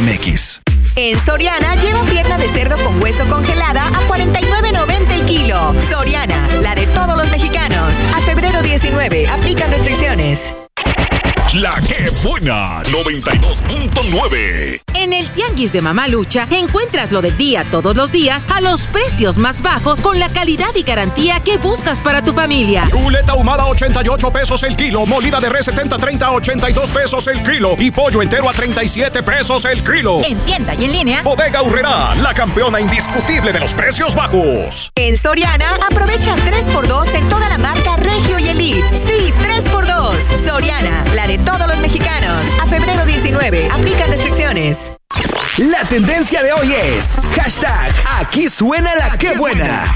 punto.mx. En Soriana, lleva pierna de cerdo con hueso congelada a $49.90 el kilo. Soriana, la de todos los mexicanos. A febrero 19, aplican restricciones. La que buena, 92.9. En el Tianguis de Mamalucha encuentras lo del día todos los días a los precios más bajos con la calidad y garantía que buscas para tu familia. Chuleta ahumada 88 pesos el kilo, molida de res 70-30 a 82 pesos el kilo y pollo entero a 37 pesos el kilo. En tienda y en línea, Bodega Aurrerá, la campeona indiscutible de los precios bajos. En Soriana, aprovecha 3x2 en toda la marca Regio y Elite. Sí, 3x2. Soriana, la de todos los mexicanos. A febrero 19, aplican restricciones. La tendencia de hoy es hashtag Aquí suena la que buena.